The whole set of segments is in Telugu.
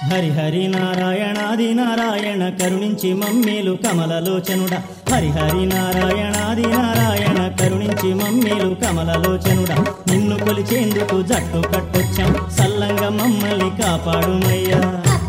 హరి హరి నారాయణాది నారాయణ కరుణించి మమ్మేలు కమలలోచనుడా హరి హరి నారాయణాది నారాయణ కరుణించి మమ్మేలు కమలలోచనుడా నిన్ను కొలిచేందుకు జట్టు కట్టొచ్చాం సల్లంగా మమ్మల్ని కాపాడుమయ్యా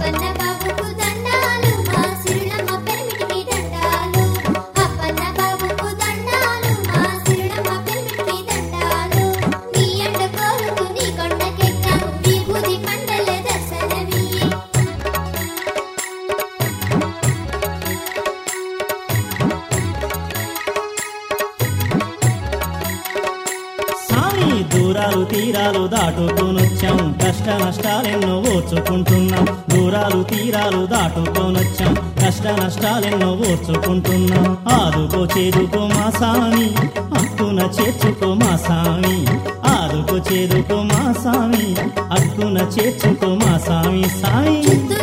దూరాలు తీరాలు దాటుకోనొచ్చాం కష్ట నష్టాలెన్నో ఓర్చుకుంటున్నాం దూరాలు తీరాలు దాటుకోనొచ్చాం కష్ట నష్టాలెన్నో ఓర్చుకుంటున్నాం ఆదుకో చేదుకో మా సామి హక్కున చేర్చుకో మా సామి ఆదుకో చేదుకో మా సామి హక్కున చేర్చుకో మా సామి సామి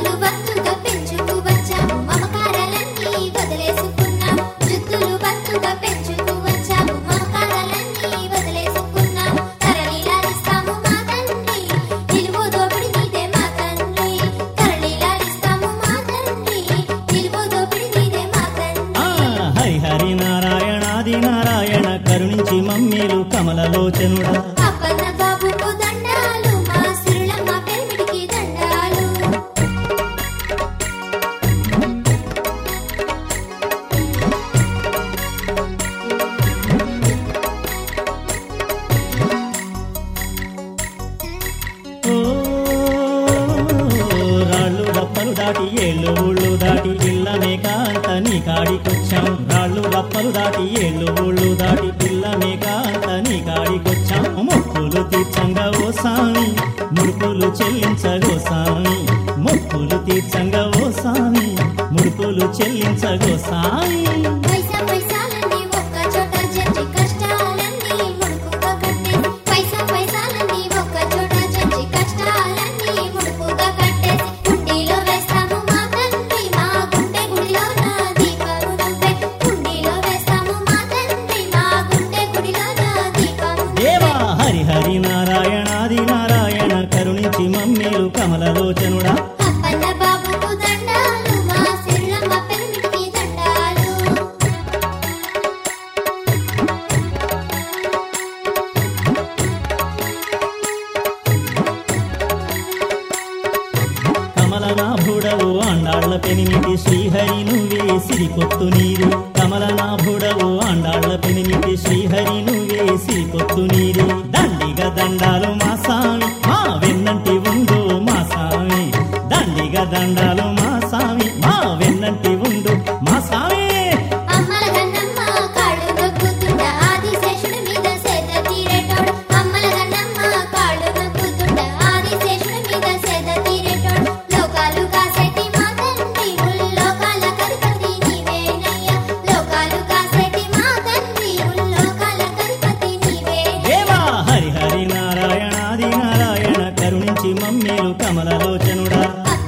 హరి నారాయణాది నారాయణ కరుణించి మమ్మేలు కమలలోచనుడా రాళ్ళు రప్పలు దాటి ఏళ్ళు ఊళ్ళు దాటి పిల్లనే కాంత నీ కాడికొచ్చాం రాళ్ళు రప్పలు దాటి ఏళ్ళు ఊళ్ళు దాటి పిల్లనే కాంత నీ కాడికొచ్చాం మొక్కులు తీర్చంగా ఓ సామి ముడుపులు చెల్లించగో సామి మొక్కులు తీర్చంగా ఓ సామి ముడుపులు చెల్లించగో సామి హరి హరి నారాయణాది నారాయణ కరుణించి మమ్మేలు కమలలోచనుడా కమలనాభుడవు ఆండాళ్ల పెనిమిటి శ్రీహరి నువ్వే సిరికొత్తు నీరు కమలనాభుడవు ఆండాళ్ల పెనిమిటి శ్రీహరి నువ్వే సిరికొత్తు నీరు దండిగా దండాలు మా సామి మా వెన్నంటి ఉండు మా సామి దండిగా దండాలు మా సామి మా వెన్నంటి ఉండు మా సామి హరి హరి నారాయణాది నారాయణ కరుణించి మమ్మేలు కమలలోచనుడా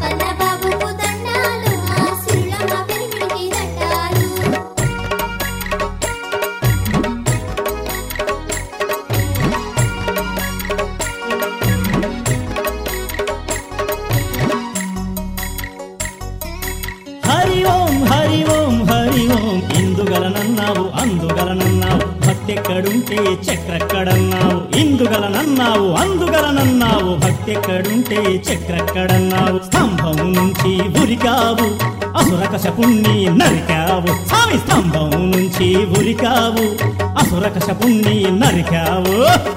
హరి ఓం హరి ఓం హరి ఓం ఇందుగలనన్నావు అందుగలనన్నావు భక్తెక్కడుంటే చక్రక్కడన్నావు ఇందుగలనన్నావు అందుగలనన్నావు భక్తెక్కడుంటే చక్రక్కడన్నావు స్తంభం నుంచి ఉరికావు అసురకశపుణ్ణి నరికావు స్వామి స్తంభం నుంచి ఉరికావు అసురకశపుణ్ణి నరికావు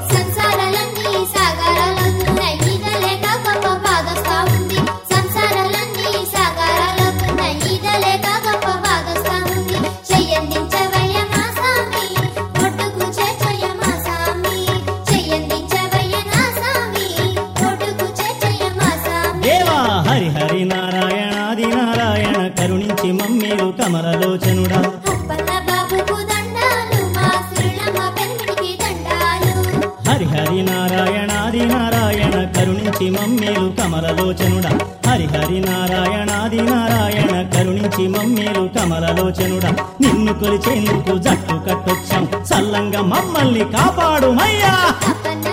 హరి హరి నారాయణాది నారాయణ కరుణించి మమ్మేలు కమలలోచనుడా హరి హరి నారాయణాది నారాయణ కరుణించి మమ్మేలు కమలలోచనుడా హరి హరి నారాయణాది నారాయణ కరుణించి మమ్మేలు కమలలోచనుడా నిన్ను కొలిచేందుకు జట్టు కట్టొచ్చాం సల్లంగా మమ్మల్ని కాపాడుమయ్యా